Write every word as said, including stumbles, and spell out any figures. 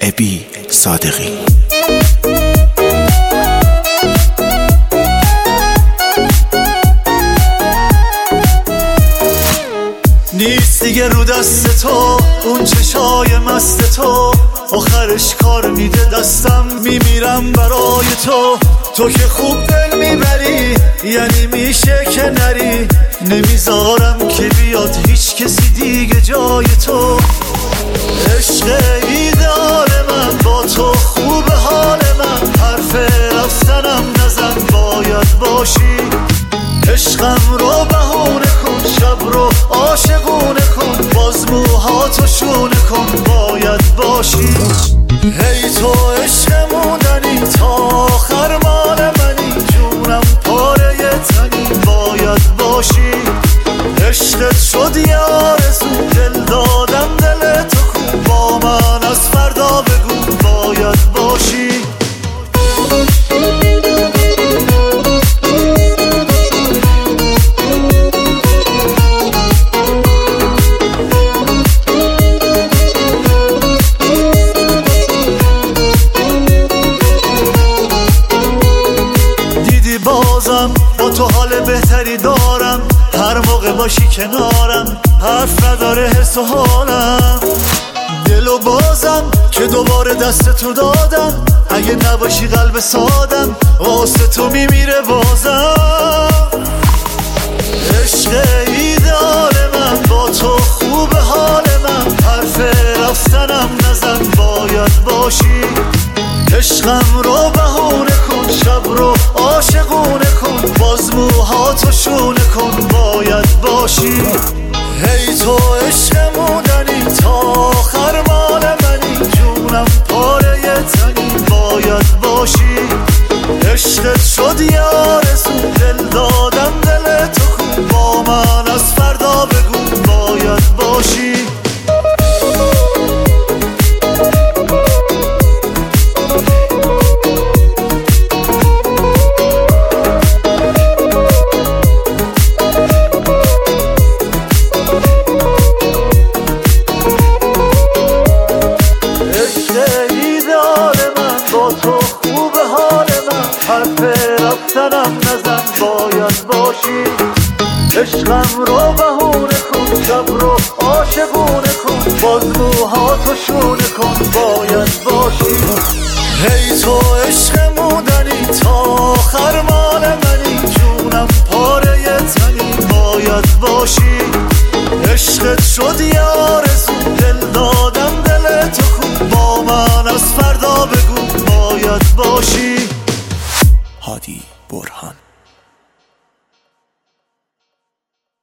ابی صادقی. نیست دیگه رو دست تو اون چشای مست تو، آخرش کار میده دستم میمیرم برای تو. تو که خوب دل میبری یعنی میشه که نری، نمیذارم که بیاد هیچ کسی دیگه جای تو. عشق ایدال من با تو خوب حال من، حرف رفتنم نزن باید باشی. عشقم رو بهونه کن شب رو عاشقونه کن، باز موهاتو شونه کن باید باشی. هی تو عشق موندنی تا آخر مال منی، جونم پاره تنی باید باشی. عشقت شد یه آرزو دل دادم دل تو کو، با من از فردا بگو باید باشی. بازم با تو حال بهتری دارم، هر موقع باشی کنارم حرف نداره حس و حالم. دلو بازم که دوباره دست تو دادم، اگه نباشی قلب سادم واسه تو میمیره بازم. عشق ایدال من با تو خوب حال من، حرف رفتنم نزن باید باشی. عشقم رو بهونه کن شب رو عاشقونه کن، باز موهاتو شونه کن باید باشی. هی تو عشق موندنی تا آخر مال منی، جونم پاره تنی باید باشی. عشقت شد یه آرزو دل دادم دل تو کو، با من از فردا بگو باید باشی. تو خوب حال من، حرف رفتنم نزن باید باشی. عشقم رو بهونه کن شب رو عاشقونه کن، باز موهاتو شونه کن باید باشی. هی تو عشق موندنی تا آخر مال منی، جونم پاره تنی باید باشی. عشقت شد یه آرزو دل دادم دل تو کو، با من از فردا بگو باید باشی. هادی